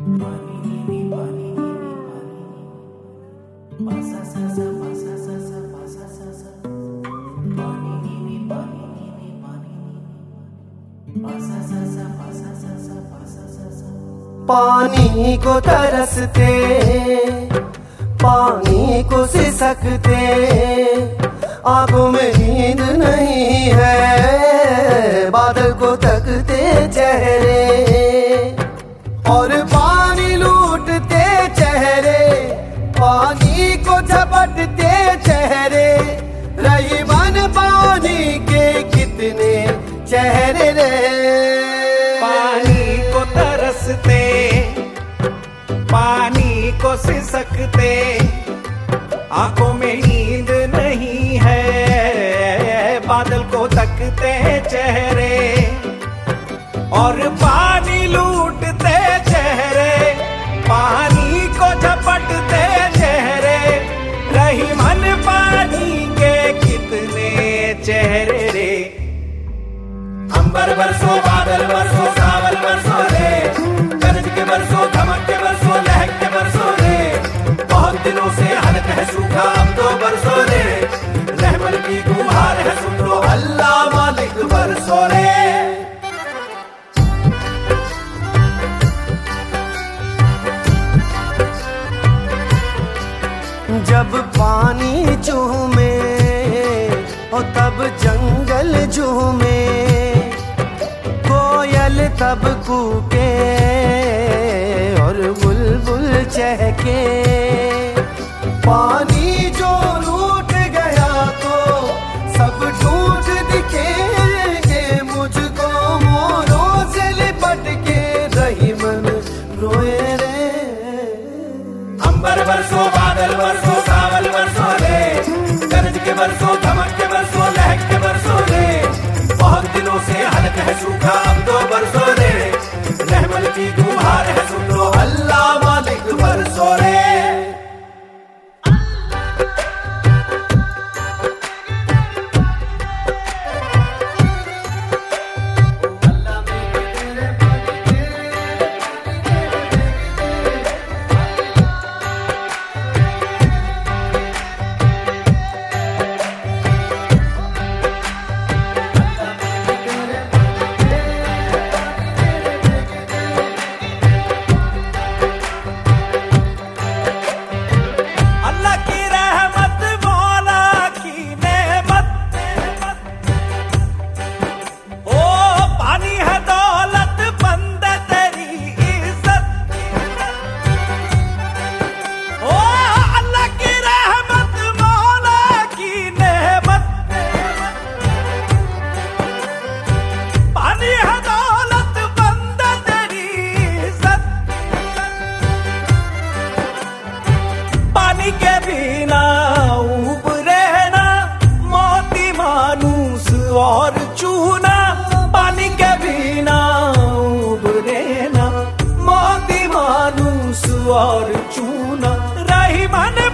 पानी को तरसते, पानी को सिसकते, आंखों में नींद नहीं है, बादल को तकते चेहरे और पानी लूटते चेहरे, पानी को झपटते चेहरे, रही मन पानी के कितने चेहरे रे। पानी को तरसते, पानी को सिसकते, आंखों में नींद नहीं है, बादल को तकते चेहरे और पानी लूटते चेहरे, पानी को झपटते चेहरे, रही मन पानी के कितने चेहरे रे। अंबर बरसो, बादल बरसो, सावन बरसो रे, गरज के बरसो, धमक के बरसो, लहक के बरसो रे, बहुत दिनों से हलक है सूखा अब तो बरसो रे, रहमत की गुहार है सुन लो अल्लाह मालिक बरसो रे। जब पानी चूमे और तब जंगल झूमे, कोयल तब कूके और बुलबुल चहके, पानी जो रूठ गया तो सब टूट दिखेंगे, मुझको मोरों से लिपट के रही मन रोए रे। अंबर बरसो, बादल बरसो, सावन बरसो रे, गरज के बरसो, धमक के बरसो, लहक के बरसो रे, बहुत दिनों से हलक है सूखा अब तो बरसो रे, रहमत की गुहार है सुन लो अल्लाह मालिक बरसो रे। और चूना पानी के बिना उबरे ना, मोती मानूस और चूना, रही मन